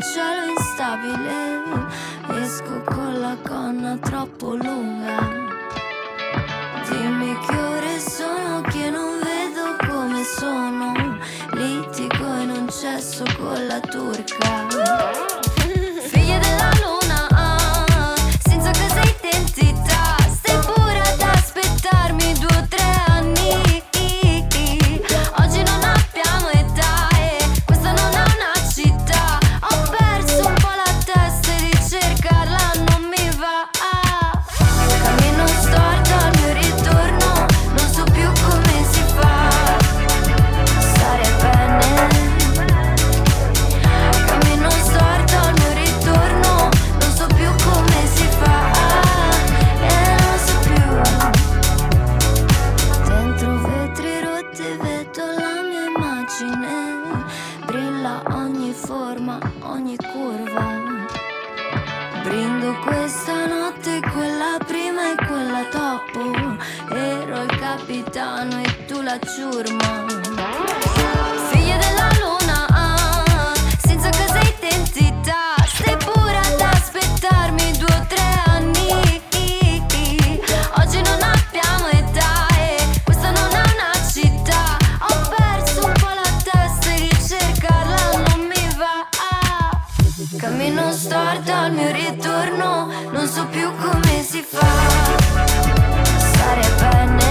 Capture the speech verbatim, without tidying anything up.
cielo instabile, esco con la gonna troppo lunga. Dimmi che ore sono, che non vedo come sono. Litigo in un cesso con la turca. Figlia della luna, ah, senza casa e identità. Stai pure ad aspettarmi due o tre anni. Oggi non abbiamo età e questa non è una città. Ho perso un po' la testa e di cercarla non mi va. Cammino storto al mio ritorno, non so più come si fa. Stare bene. Cammino storto al mio ritorno, non so più come si fa. E non so più. Dentro vetri rotti vedo la mia immagine. Brilla ogni forma, ogni curva. Brindo questa notte, quella prima e quella dopo. Ero il capitano e tu la ciurma. Figlia della luna, ah, senza casa e identità. Stai pure ad aspettarmi due o tre anni. Oggi non abbiamo età e questa non è una città. Ho perso un po' la testa e di cercarla non mi va. Cammino storto al mio ritorno, non so più come si fa. Stare bene.